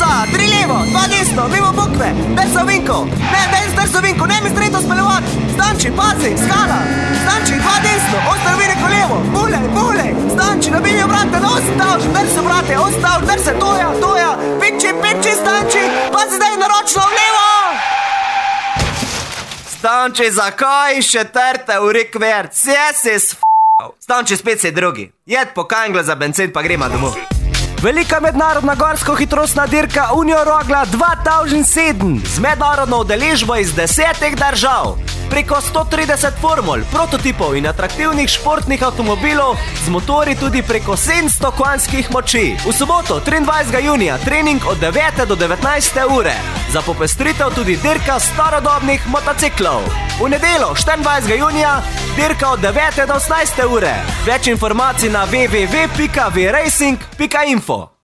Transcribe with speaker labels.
Speaker 1: 3 levo, 2 desno, mimo bukve, drso vinko, drso vinko, ne mi streto speljevati. Stanči, pazi, skala, Stanči, 2 desno, ostar vinko levo, bulej, Stanči, nabili obrate, ostav, drso brate, ostav, drse, toja, piči, Stanči, pazi zdaj naročno v levo. Stanči, zakaj še trte v rikvert, vse si s***al. Stanči, spet si drugi, jed po kangle za benzin pa grema domov. Velika mednarodna gorsko-hitrostna dirka Union Rogla 2007 z mednarodno udeležbo iz 10 držav. Preko 130 formul, prototipov in atraktivnih športnih avtomobilov z motori tudi preko 700 konjskih moči. V soboto 23. junija trening od 9. do 19. ure. Za popestritev tudi dirka starodobnih motociklov. V nedeljo 24. junija dirka od 9. do 18. ure. Več informacij na www.vracing.info.